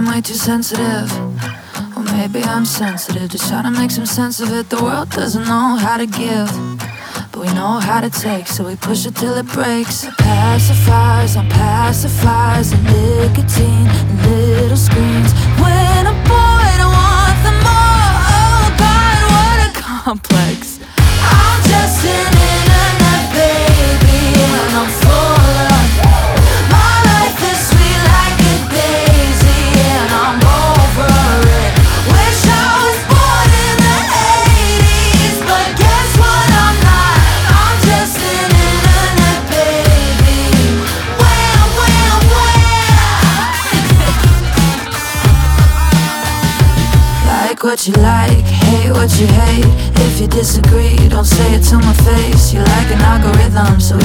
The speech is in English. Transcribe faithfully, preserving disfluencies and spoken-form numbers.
way too sensitive. Or maybe I'm sensitive, just trying to make some sense of it. The world doesn't know how to give, but we know how to take, so we push it till it breaks. Pacifiers on pacifiers and nicotine and little screens. When I'm bored I want them more. Oh God, what a complex. I'm just an internet baby and I'm full of my life is sweet like a daisy and I'm over it. Wish I was born in the eighties, but guess what, I'm not. I'm just an internet baby. Wham, wham, wham. Like what you like, hate what you hate. If you disagree, don't say it to my face. You're like an algorithm, so